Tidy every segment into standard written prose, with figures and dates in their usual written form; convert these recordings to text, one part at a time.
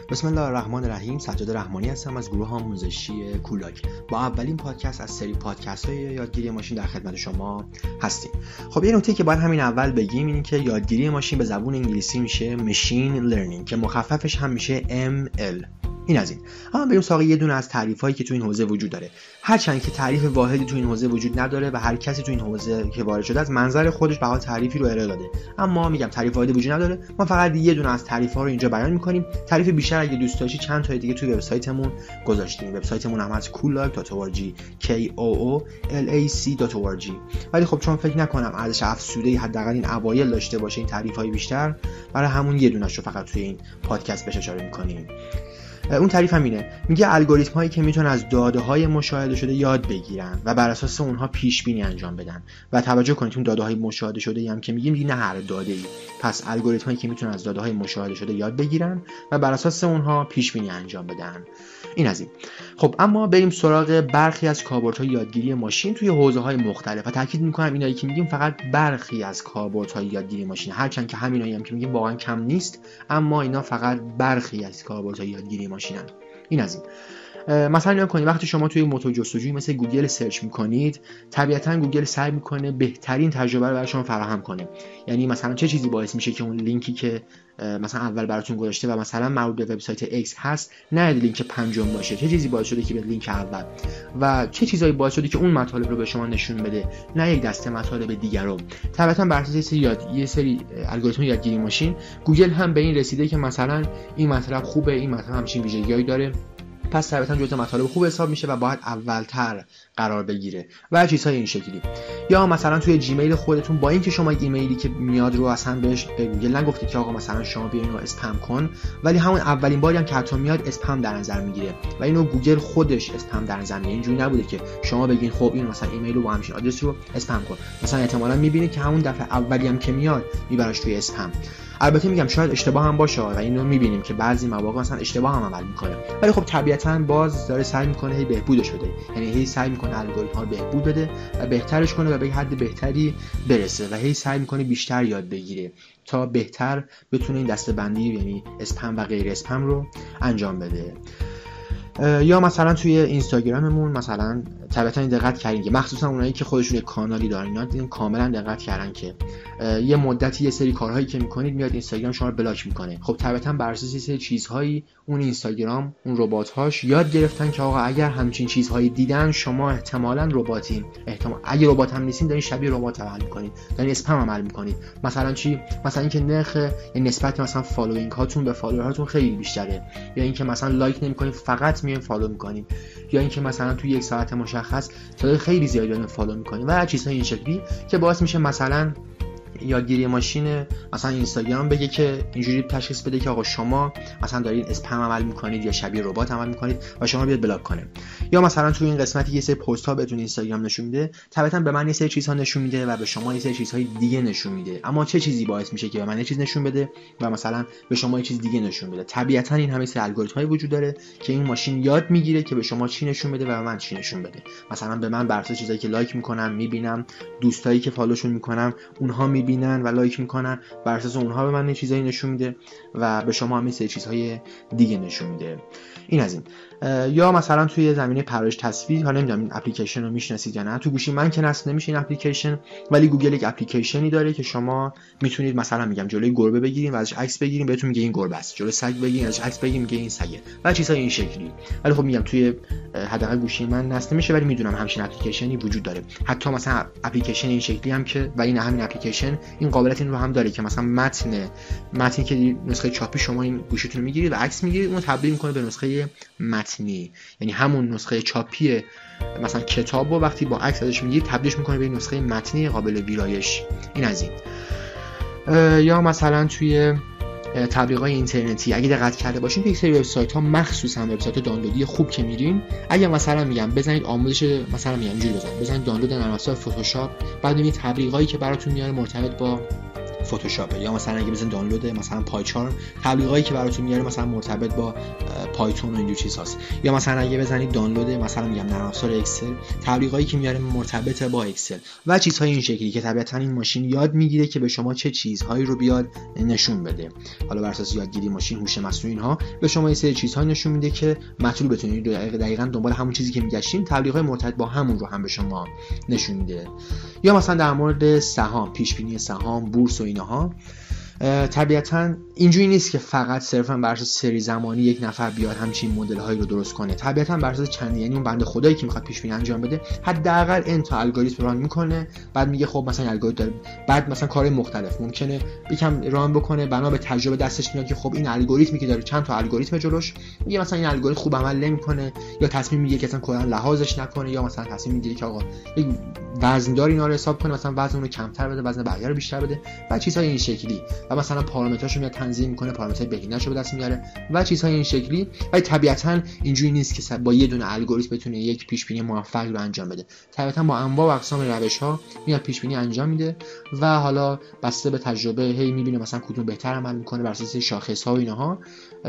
بسم الله الرحمن الرحیم. سجاد رحمانی هستم از گروه آموزشی کولاک. با اولین پادکست از سری پادکست‌های یادگیری ماشین در خدمت شما هستیم. خب یه نکته که باید همین اول بگیم اینه که یادگیری ماشین به زبان انگلیسی میشه ماشین لرنینگ که مخففش هم میشه ML. این از این. اما بریم سراغ یه دونه از تعریفایی که تو این حوزه وجود داره. هرچند که تعریف واحدی تو این حوزه وجود نداره و هر کسی تو این حوزه که وارد شده از منظر خودش به حال تعریفی رو ارائه داده، اما میگم تعریف واحدی وجود نداره. ما فقط یه دونه از تعریف‌ها رو اینجا بیان می‌کنیم. تعریف بیشتر اگه دوست داشتی چند تا دیگه توی وبسایتمون گذاشتیم. وبسایتمون هم از koolac.org koolac.org. ولی خب چون فکر نکنم ارزش افزوده‌ای حداقل این اوایل داشته باشه این تعریف‌های بیشتر، برای همون یه دونه‌شو فقط توی این پادکست بهش اشاره می‌کنیم. اون تعریف هم اینه، میگه الگوریتم هایی که میتونن از داده های مشاهده شده یاد بگیرن و بر اساس اونها پیش بینی انجام بدن. و توجه کنید اون داده های مشاهده شده هم که میگه نه هر داده ای. پس الگوریتم هایی که میتونن از داده های مشاهده شده یاد بگیرن و بر اساس اونها پیش بینی انجام بدن. این از این. خب اما بریم سراغ برخی از کاربردهای یادگیری ماشین توی حوزه‌های مختلف. و تاکید می‌کنم اینایی که میگیم فقط برخی از کاربردهای یادگیری ماشین، هرچند که همینایی هم که میگیم واقعا کم نیست، اما اینا فقط برخی از کاربردهای یادگیری ماشینن. این از این. مثلا نگاه کنید وقتی شما توی موتور جستجویی مثل گوگل سرچ میکنید، طبیعتاً گوگل سعی میکنه بهترین تجربه رو برای شما فراهم کنه. یعنی مثلا چه چیزی باعث میشه که اون لینکی که مثلا اول براتون گذاشته و مثلا مربوط به وبسایت X هست نه لینک پنجم باشه؟ چه چیزی باعث شده که به لینک اول؟ و چه چیزایی باعث شده که اون مطالب رو به شما نشون بده نه یک دسته مطالب دیگر رو؟ طبیعتاً بر اساس یه سری الگوریتم یادگیری ماشین گوگل هم به این رسیده که مثلا این مطلب خوبه، این مطلب همچین ویژگی‌هایی داره، پس طبعاً جزء مطالب خوب حساب میشه و باید اولتر قرار بگیره و چیزهای این شکلی. یا مثلا توی جیمیل خودتون با اینکه شما ایمیلی که میاد رو اصلا بهش به گوگل نگفتید که آقا مثلا شما بیا اینو اسپم کن، ولی همون اولین باری هم که حتی میاد اسپم در نظر میگیره و اینو گوگل خودش اسپم در نظر میگیره. اینجوری نبوده که شما بگین خب این مثلا ایمیل رو با همین آدرس رو اسپم کن، مثلا احتمالاً میبینید که همون دفعه اولی هم که میاد میبرش توی اسپم. البته میگم شاید اشتباه هم باشه و اینو میبینیم که بعضی مواقع مثلا اشتباه هم عمل میکنه، ولی خب طبیعتاً باز داره سعی میکنه هی بهبودش بده، یعنی هی سعی میکنه الگوریتم ها رو بهبود بده و بهترش کنه و به حد بهتری برسه و هی سعی میکنه بیشتر یاد بگیره تا بهتر بتونه این دسته‌بندی یعنی اسپم و غیر اسپم رو انجام بده. یا مثلا توی اینستاگراممون مثلا طبعا دقت کردین که مخصوصا اونایی که خودشون یک کانالی دارن اینا دیدن کاملا دقت کردن که یه مدتی یه سری کارهایی که میکنید میاد اینستاگرام شما رو بلاک میکنه. خب طبعا بر اساس یه سری چیزهایی اون اینستاگرام اون ربات‌هاش یاد گرفتن که آقا اگر همچین چیزهایی دیدن شما احتمالاً رباتین، اگه ربات هم نیستین دارین شبیه ربات عمل میکنید، دارین اسپم عمل میکنید. مثلا چی؟ مثلا اینکه نرخ نسبت مثلا فالوینگ هاتون به فالوورهاتون خیلی بیشتره، یا اینکه مثلا لایک نمیکنید فقط میایم فالو میکنید، یا اینکه مثلا توی یک ساعت مشخص تعداد خیلی زیادی دارین فالو میکنید و چیزهای این شکلی که باعث میشه مثلا یادگیری ماشین مثلا اینستاگرام بگه که اینجوری تشخیص بده که آقا شما مثلا دارین اسپم عمل میکنید یا شبیه ربات عمل میکنید و شما بیاد بلاک کنه. یا مثلا توی این قسمتی یه سری پست ها بهتون اینستاگرام نشون میده، طبعا به من یه سری چیزها نشون میده و به شما یه سری چیزهای دیگه نشون میده. اما چه چیزی باعث میشه که به من یه چیز نشون بده و مثلا به شما یه چیز دیگه نشون بده؟ طبیعتا این همه سری الگوریتم‌های وجود داره که این ماشین یاد میگیره که به شما چی نشون بده و به من چی نشون بده. مثلا به من بر اساس چیزایی که لایک میکنم میبینم، دوستایی که فالوشون میکنم اونها میبینن و لایک میکنن، بر اساس اونها به من چیزایی نشون میده و به شما هم این سری چیزهای دیگه نشون میده. این از این. یا مثلا توی زمینه پرورش تصویر، حالا نمیدونم این اپلیکیشن رو میشناسید یا نه، تو گوشی من که نصب نمیشه این اپلیکیشن، ولی گوگل یک اپلیکیشنی داره که شما میتونید مثلا میگم جلوی گربه بگیرید و ازش عکس بگیرید بهتون میگه این گربه است، جلوی سگ بگیرید ازش عکس بگیرید میگه این سگه و چیزهای این شکلی. ولی خب میگم توی حداقل گوشی من نصب نمیشه، ولی میدونم همچین اپلیکیشنی وجود داره. حتی مثلا اپلیکیشن این شکلی هم که و این همین اپلیکیشن این قابلیت این رو هم داره که مثلا متنی که نسخه چاپی شما این گوشیتون رو میگیرید و عکس میگیرید اون تبدیل میکنه به نسخه متنی، یعنی همون نسخه چاپی مثلا کتابو وقتی با عکس ازش میگیرید تبدیلش میکنه به نسخه متنی قابل ویرایش. این از این. یا مثلا توی تبلیغات اینترنتی اگه دقت کرده باشین توی یک سری وبسایت‌ها مخصوصا وبسایت دانلودی خوب که میرین، اگه مثلا میگم بزنید آموزش مثلا میگم اینجوری بزنید دانلود نرم افزار فتوشاپ، بعد ببینید تبلیغاتی که براتون میاره مرتبط با فتوشاپ، یا مثلا اگه بزنید دانلود مثلا پایچارم، تبلیغاتی که براتون میاره مثلا مرتبط با پایتون و اینجور چیزاست. یا مثلا اگه بزنید دانلود مثلا میگم نرم افزار اکسل، تبلیغاتی که میاره مرتبط با اکسل و چیزهای این شکلی که طبیعتا این ماشین یاد میگیره که به شما چه چیزهایی رو بیاد نشون بده. حالا بر اساس یادگیری ماشین، هوش مصنوعی اینها به شما یه سری چیزها نشون میده که مطلوب بتونید دقیقاً دنبال همون چیزی که میگشتین، تبلیغات مرتبط با همون رو هم به شما نشون میده. یا مثلا در مورد سهام، پیش بینی سهام، بورس و اینها، طبیعتا اینجوری نیست که فقط صرفا بر اساس سری زمانی یک نفر بیاد همچین مدل هایی رو درست کنه. طبیعتا بر اساس چند، یعنی اون بنده خدایی که میخواد پیش بینی انجام بده حداقل ان تا الگوریتم ران میکنه، بعد میگه خب مثلا الگوریتم داره، بعد مثلا کارهای مختلف ممکنه یکم ران بکنه، بنا به تجربه دستش میاد که خب این الگوریتمی که داره چند تا الگوریتم جلوش، میگه مثلا این الگوریتم خوب عمل نمیکنه، یا تصمیم میگیره که مثلا کلا لحاظش نکنه، یا مثلا تصمیم میگیره که آقا یک وزندار اینا رو حساب کنه، مثلا وزن اون رو کمتر بده، وزن بقیه رو بیشتر بده و چیزهای این شکلی، و مثلا پارامتراشو میاد تنظیم میکنه، پارامترهای بهینه‌شو به دست میاره و چیزهای این شکلی. ولی طبیعتا اینجوری نیست که با یه دونه الگوریتم بتونه یک پیش بینی موفق رو انجام بده. طبیعتا با انواع و اقسام روش‌ها میاد پیش بینی انجام میده و حالا بسته به تجربه هی میبینه مثلا کدوم بهتر عمل میکنه، بر اساس شاخص‌ها و اینها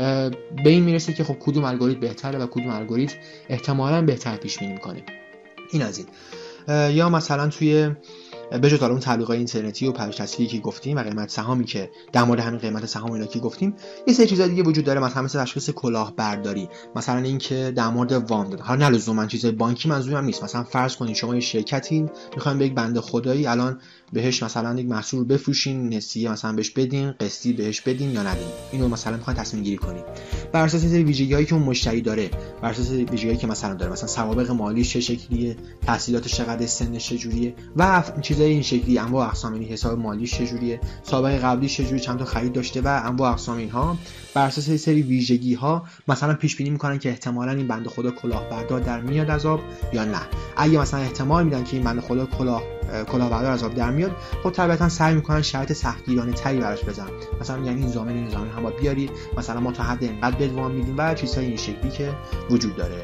به این میرسه که خب کدوم الگوریتم بهتره و کدوم الگوریتم احتمالاً بهتر پیش بینی میکنه. این از این. یا مثلا توی بجز اون تبلیغات اینترنتی و پرش تصویری که گفتیم و قیمت سهامی که در مورد همین قیمت سهام اینا که گفتیم، یه سری چیزا دیگه وجود داره، مثلا تشخیص کلاهبرداری، مثلا اینکه در مورد وام دادن، حالا نه لزوما چیزای بانکی منظورم نیست، مثلا فرض کنید شما یه شرکتی میخواین به یک بنده خدایی الان بهش مثلا یک محصول بفروشین، نسیه مثلا بهش بدین، قسطی بهش بدین یا ندین، اینو مثلا میخواین تصمیم گیری کنید بر اساس ویژگی‌هایی که اون مشتری داره، بر اساس ویژگی‌هایی که مثلا داره، مثلا سوابق مالی چه شکلیه، تحصیلاتش چقدر، سنش چجوریه و چیزای این شکلی، انواع اقسام، یعنی حساب مالیش چجوریه، سابقه قبلیش چجوری، چند تا خرید داشته و انواع اقسام اینها. بر اساس یه سری ویژگی‌ها مثلا پیش بینی می‌کنن که احتمالاً این بنده خدا کلاهبردار در میاد از آب یا نه. اگه مثلا احتمال میدن که این بنده خدا کلاهبردار از آب در میاد، خب طبیعتا سعی می‌کنن شرط سختگیرانه تری براش بزنن، مثلا یعنی این زامن هم باید بیاری، مثلا ما تا حد اینقدر بهت وام میدیم و چیزهای این شکلی که وجود داره.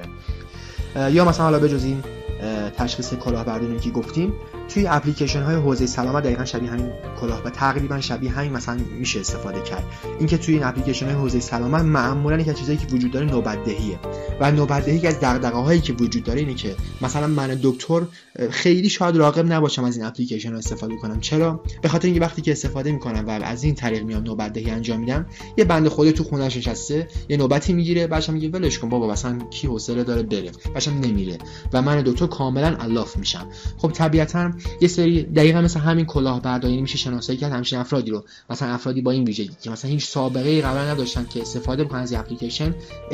یا مثلا حالا بجز این تشخیص کلاهبرداری که گفتیم، توی اپلیکیشن های حوزه سلامت دقیقاً شبیه همین کلاه و تقریبا شبیه همین مثلا میشه استفاده کرد. اینکه توی این اپلیکیشن های حوزه سلامت معمولاً یک چیزایی که وجود داره نوبت‌دهیه و نوبت‌دهی که از دغدغه‌هایی که وجود داره اینه که مثلا من دکتر خیلی شاید راغب نباشم از این اپلیکیشن ها استفاده کنم. چرا؟ به خاطر اینکه وقتی که استفاده میکنم و از این طریق میام نوبت‌دهی انجام میدم، یه بنده خدا تو خونه‌اش نشسته یه نوبتی میگیره، بعدش میگه ولش کن بابا، مثلا کی حوصله داره بره، بعدش نمیره و من دکتر کاملا الاف میشم. خب طبیعتاً یه سری دقیقاً مثل همین کلاهبرداری میشه شناسایی کرد همین افرادی رو، مثلا افرادی با این ویژگی که مثلا هیچ سابقه‌ای قبلا نداشتن که استفاده بکنن از اپلیکیشن،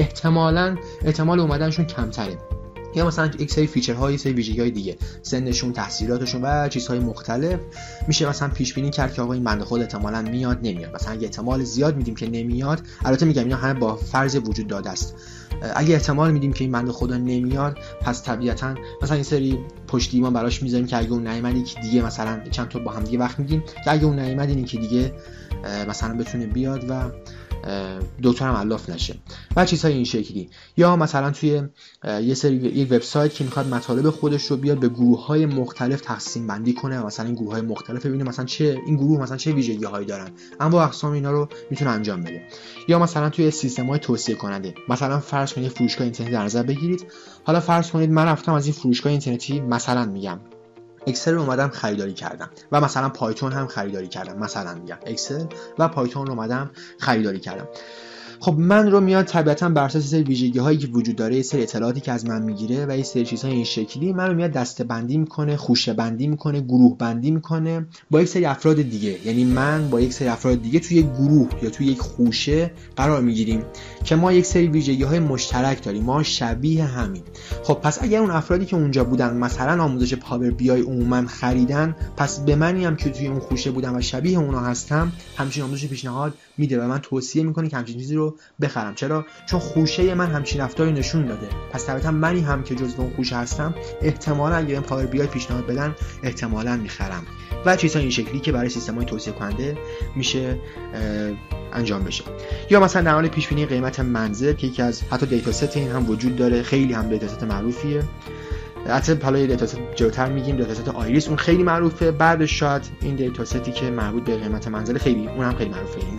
احتمال اومدنشون کمتره. یا مثلا یک سری فیچرهای، یک سری ویژگی‌های دیگه، سنشون، تحصیلاتشون و چیزهای مختلف، میشه مثلا پیش بینی کرد که آقا این بنده خدا احتمالاً میاد نمیاد. مثلا اگه احتمال زیاد میدیم که نمیاد، البته میگم اینا همه با فرض وجود داده است، اگه احتمال میدیم که این بنده خدا نمیاد، پس طبیعتاً مثلا این سری پشتیبان براش میذاریم که اگه اون نیامد که دیگه مثلا چند تا با هم دیگه وقت میدیم که اگه اون نیامد این که دیگه مثلا بتونه بیاد و دکتر هم الاف نشه و چیزهای این شکلی. یا مثلا توی یک وبسایت که میخواد مطالب خودش رو بیاد به گروه‌های مختلف تقسیم بندی کنه، مثلا این گروه‌های مختلف ببینه مثلا این گروه مثلا چه ویژگی‌هایی دارن، انواع اقسام اینا رو میتونه انجام بده. یا مثلا توی سیستم‌های توصیه کننده، مثلا فرض کنید فروشگاه اینترنتی در نظر بگیرید، حالا فرض کنید من رفتم از این فروشگاه اینترنتی مثلا میگم اکسل رو اومدم خریداری کردم و مثلا پایتون هم خریداری کردم، مثلا میگم اکسل و پایتون رو اومدم خریداری کردم. خب من رو میاد طبیعتاً بر اساس سری ویژگی‌هایی که وجود داره، یه سری اطلاعاتی که از من میگیره و یه سری چیزهای این شکلی من رو میاد دسته‌بندی میکنه، خوشه‌بندی میکنه، گروه بندی میکنه با یک سری افراد دیگه. یعنی من با یک سری افراد دیگه توی یک گروه یا توی یک خوشه قرار میگیریم که ما یک سری ویژگی‌های مشترک داریم، ما شبیه همین. خب پس اگر اون افرادی که اونجا بودن مثلا آموزش پاور بی آی عموما خریدن، پس به منی هم که توی اون خوشه بودم و شبیه اونا هستم همچین آموزش پیشنهاد میده و من توصیه میکنه که همچین چیزی رو بخرم. چرا؟ چون خوشه من همچین رفتاری نشون داده، پس طبعا منی هم که جزو اون خوشه هستم احتمالاً اگه این پاور بی آی پیشنهاد بدن احتمالاً میخرم و چیزهای این شکلی که برای سیستم‌های توصیه کننده میشه انجام بشه. یا مثلا در حال پیش بینی قیمت منزل که یکی از حتی دیتا ست این هم وجود داره، خیلی هم دیتا ست معروفیه. حتی حالا دیتا ست جلوتر میگیم دیتا ست آیریس، اون خیلی معروفه. بعدش شاید این دیتا ستی که مربوط به قیمت منزل خیلی اون هم خیلی معروفه، این هم خیلی معروفه.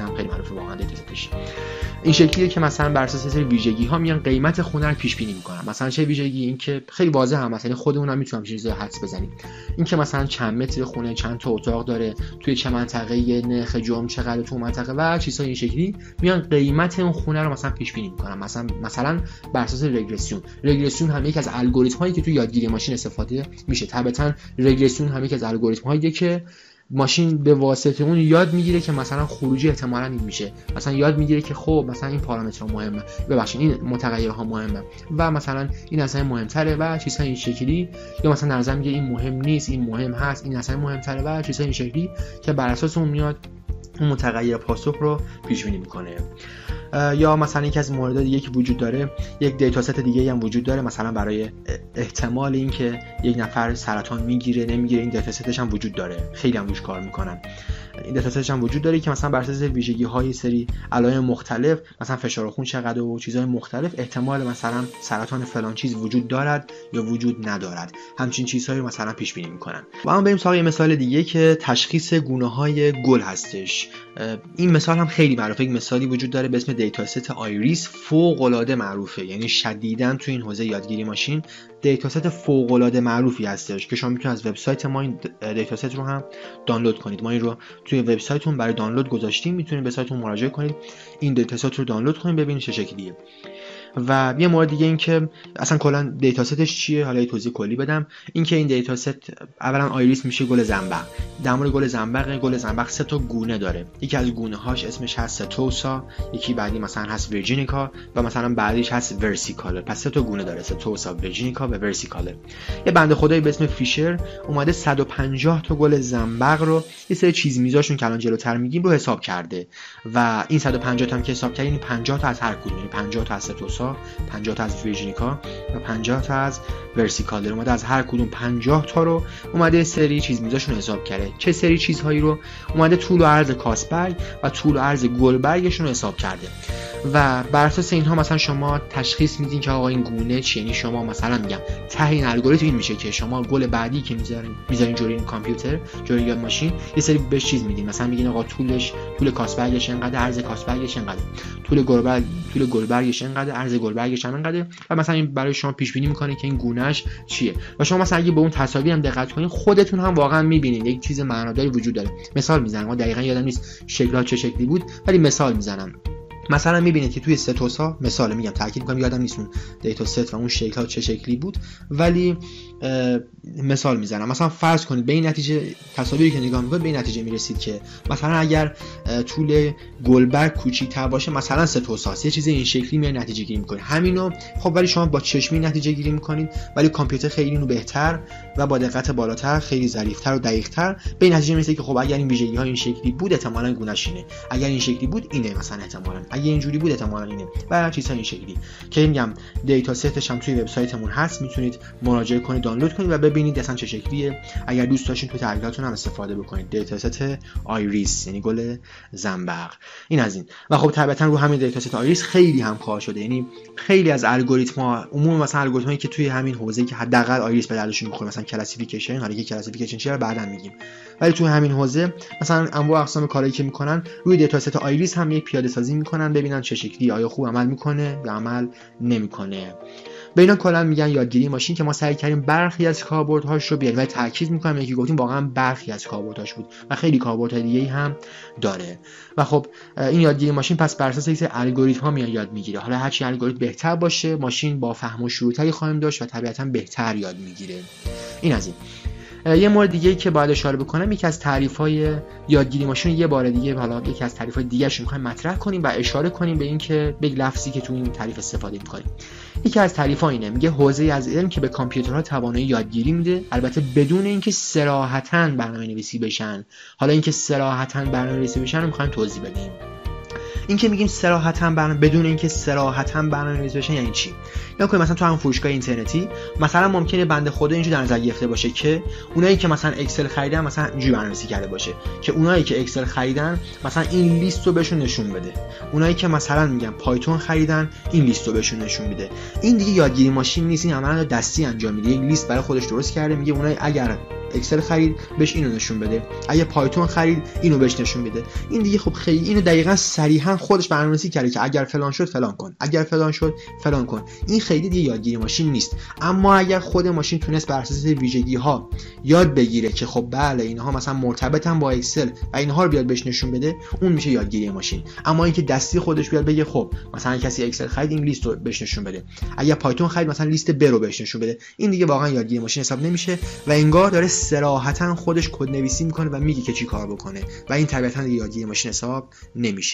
معروفه واقعا دیتاستش. این شکلیه که مثلا بر اساس سری ویژگی ها میان قیمت خونه رو پیش بینی میکنن. مثلا چه ویژگی؟ این که خیلی واضحه هم، مثلا خودمون هم میتونیم چیزی رو حدس بزنیم. این که مثلا چند متر خونه، چند تا اتاق داره، توی چه منطقه، نرخ جرم چقدر تو منطقه و چیزای این شکلی میان قیمت اون خونه رو مثلا پیش بینی میکنن. مثلا بر اساس رگرسیون هم یکی از الگوریتم هایی که تو یادگیری ماشین استفاده میشه. طبعا رگرسیون هم یکی از الگوریتم هایی که ماشین به واسطه اون یاد میگیره که مثلا خروجی احتمالاً این میشه، مثلا یاد میگیره که خب مثلا این پارامترها مهمه، ببخشید این متغیرها مهمه و مثلا این اصلا مهمتره و چیزهای این شکلی، یا مثلا در نظر میگه این مهم نیست، این مهم هست، این اصلا مهمتره و چیزهای این شکلی که بر اساس اون میاد اون متغیر پاسخ رو پیش بینی میکنه. یا مثلا یکی از موارد دیگه که وجود داره، یک دیتا ست دیگه هم وجود داره، مثلا برای احتمال اینکه یک نفر سرطان میگیره نمیگیره، این دیتا ستش هم وجود داره، خیلی هم روش کار میکنن. این دیتا ستش هم وجود داره که مثلا بر اساس ویژگی‌های سری علائم مختلف، مثلا فشار خون چقدر و چیزهای مختلف، احتمال مثلا سرطان فلان چیز وجود دارد یا وجود ندارد، همچین چیزهایی رو مثلا پیش بینی میکنن. و اما بریم سراغ مثال دیگه که تشخیص گونه‌های گل هستش. این مثال هم خیلی معروفه. یک مثالی وجود داره به اسم دیتا ست آیریس، فوق‌العاده معروفه، یعنی شدیداً تو این حوزه یادگیری ماشین دیتا ست فوق‌العاده معروفی هستش که شما میتونید از وبسایت ما این دیتا ست رو هم دانلود کنید. ما این رو توی وبسایتمون برای دانلود گذاشتیم، میتونید به سایتمون مراجعه کنید، این دیتا ست رو دانلود کنید ببینید چه شکلیه. و یه مورد دیگه این که اصلا کلا دیتا ستش چیه، حالا یه توضیح کلی بدم. این که این دیتا ست اولا آیریس میشه گل زنبق. در مورد گل زنبق 3 تا گونه داره. یکی از گونه هاش اسمش هست ستوسا، یکی بعدی مثلا هست ویرجینیکا و مثلا بعدیش هست ورسیکالر. پس 3 تا گونه داره، ستوسا، ویرجینیکا و ورسیکالر. یه بنده خدایی به اسم فیشر اومده 150 تا گل زنبق رو یه سری چیز میذاشون که الان جلوتر میگیم رو حساب کرده و این 150 تا هم که حساب کردین 50 تا از هر کدوم، یعنی 50 تا از ستوسا، 50 تا از ویرجینیکا و 50 تا از ورسیکالر. اومده از هر کدوم 50 تا رو اومده سری چیز میذاشون حساب کرده. چه سری چیزهایی رو؟ اومده طول و عرض کاسبرگ و طول و عرض گلبرگشون رو حساب کرده و بر اساس اینها مثلا شما تشخیص میدین که آقا این گونه چیه. یعنی شما مثلا میگم ته این الگوریتم این میشه که شما گل بعدی که میذارین جوری این کامپیوتر، جوری یاد ماشین، یه سری بهش چیز میدین، مثلا میگین آقا طول کاسبرگش اینقدر، عرض کاسبرگش اینقدر، طول گلبرگش اینقدر، عرض گلبرگش هم اینقدر و مثلا این برای شما پیش بینی میکنه که این گونهش چیه. و شما مثلا اگه به اون تصاویر هم دقت کنین خودتون هم واقعا میبینید یک چیز معناداری وجود داره. مثال میزنم، ما دقیقاً یادم نیست شکل‌ها چه شکلی بود ولی مثال میزنم. مثلا میبینید که توی ستوسا، مثال میگم تاکید میکنم یادم نیست اون دیتا ست و اون شکل ها چه شکلی بود ولی مثال میزنم. مثلا فرض کنید به این نتیجه، تصاویری که نگاه میکنید به این نتیجه میرسید که مثلا اگر طول گلبرگ کوچیک‌تر باشه مثلا ستوسا، یه چیز این شکلی میاد نتیجه گیری میکنید. همینو خب ولی شما با چشمی نتیجه گیری میکنید ولی کامپیوتر خیلی اینو بهتر و با دقت بالاتر، خیلی ظریف‌تر و دقیق‌تر به این نتیجه میرسه که خب اگر این ویژگی ها این شکلی بود احتمالاً گونه‌ش اینه، اگر این شکلی بود اینه، مثلا احتمالاً اگه اینجوری بود احتمالاً اینه و چیزهای این شکلی که میگم دیتا ستش هم توی وبسایتمون هست، میتونید مراجعه کنید، دانلود کنید و ببینید اصلا چه شکلیه. اگر دوست داشتین تو تحلیلاتتون هم استفاده بکنید. دیتا ست آیریس یعنی گل زنبق. این از این. و خب طبعا رو همین دیتا ست آیریس خیلی هم کار شده، یعنی خیلی از الگوریتم‌ها، عموما مثلا الگوریتمایی که توی همین حوزه‌ای که حداقل آیریس به دردشون می‌خوره، مثلا کلاسیفیکیشن، حالا که کلاسیفیکیشن چیه رو بعداً میگیم، ولی توی همین حوزه مثلا انواع اقسام کارهایی که میکنن روی دیتا ست آیریس هم یک پیاده سازی میکنن ببینن چه شکلی، آیا خوب عمل میکنه یا عمل نمیکنه. به اینا کلا میگن یادگیری ماشین که ما سعی کردیم برخی از کاربردهاش رو بیاریم و تاکید میکنم یکی گفتیم واقعا برخی از کاربردهاش بود و خیلی کاربردهای دیگه‌ای هم داره. و خب این یادگیری ماشین پس بر اساس یک الگوریتم ها میاد یاد میگیره. حالا هر چی الگوریتم بهتر باشه ماشین با فهم و شروطی خواهیم داشت و طبیعتا بهتر یاد میگیره. این از این. یه مورد دیگه که باید اشاره بکنم، یکی از تعریف‌های یادگیری ماشین، یه بار دیگه حالا یکی از تعریف‌های دیگه‌اش رو می‌خوایم مطرح کنیم و اشاره کنیم به این که به لفظی که تو این تعریف استفاده می‌کنیم. یکی از تعریف‌ها اینه، میگه حوزه از علم که به کامپیوترها توانایی یادگیری میده، البته بدون اینکه صراحتاً برنامه‌نویسی بشن. حالا اینکه صراحتاً برنامه‌نویسی بشن رو می‌خوایم توضیح بدیم. این که میگیم صراحتاً بدون اینکه صراحتاً برنامه‌نویس بشن یعنی چی؟ یا که مثلا تو همون فروشگاه اینترنتی مثلا ممکنه بنده خدا اینجوری در نظر گرفته باشه که اونایی که مثلا اکسل خریدن مثلا اینجوری برنامه‌نویسی کرده باشه که اونایی که اکسل خریدن مثلا این لیست رو بهشون نشون بده، اونایی که مثلا میگن پایتون خریدن این لیست رو بهشون نشون میده. این دیگه یادگیری ماشین نیست، این عملاً دستی انجام میده. یک لیست برای خودش درست کرده، میگه اونایی اگر اکسل خرید بهش اینو نشون بده، اگه پایتون خرید اینو بهش نشون بده. این دیگه خب خیلی اینو دقیقاً صریحاً خودش برنامه‌نویسی کرده که اگر فلان شد فلان کن، اگر فلان شد فلان کن. این خیلی دیگه یادگیری ماشین نیست. اما اگر خود ماشین تونست بر اساس ویژگی‌ها یاد بگیره که خب بله اینها مثلا مرتبطن با اکسل و اینها رو بیاد بهش نشون بده، اون میشه یادگیری ماشین. اما اینکه دستی خودش بیاد بگه خب مثلا کسی اکسل خرید این لیست رو بهش نشون بده، اگر پایتون خرید مثلا لیست ب رو بهش نشون بده، این دیگه واقعا یادگیری ماشین حساب نمیشه و انگار داره صراحتاً خودش کد نویسی میکنه و میگه که چی کار بکنه و این طبیعتاً یادگیری ماشین حساب نمیشه.